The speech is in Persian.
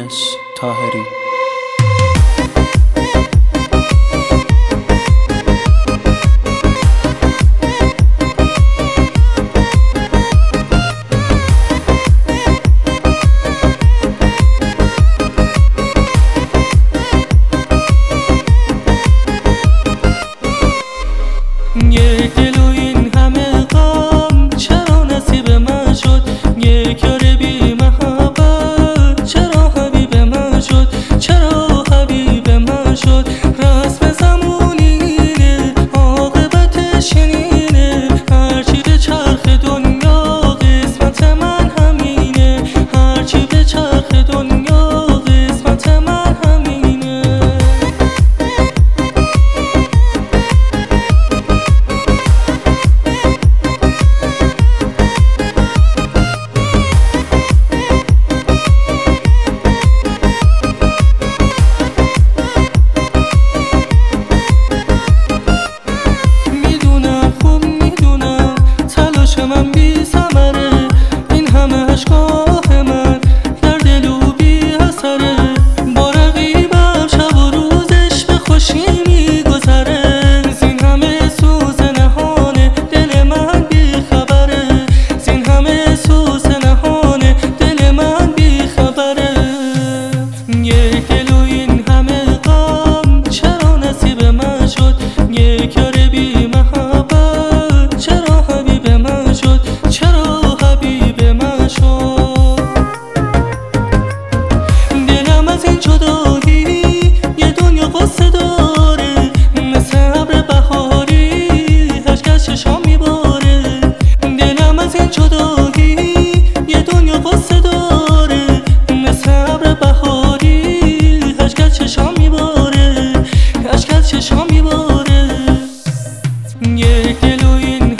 یونس طاهری. یک دل و این همه غم چرا نصیب من شد، یک یار بی محبت چرا حبیب من شد، چرا حبیب من شد. رسم زمونینه عاقبتش اینه، هرچی به چرخ دنیا قسمت من همینه، هرچی به چرخ دنیا قسمت من همینه. من بی ثمره، این همه اشکاه من در دل و بی اثره، با رقیبم شب و روزش به خوشی میگذره، زین همه سوز نهان دل من بی خبره، زین همه سوز نهان دل من بی خبره. یک دل و این همه غم چرا نصیب من شد، یک یار بی محبت چرا حبیب من شد، چرا حبیب من شد. دلم از این جدایی یه دنیا قصه داره، مثل ابر بهاری اشک از چشام میباره. دلم از این جدایی یه دنیا قصه داره، مثل ابر بهاری اشک از چشام میباره، اشک از چشام میباره. یک دل و این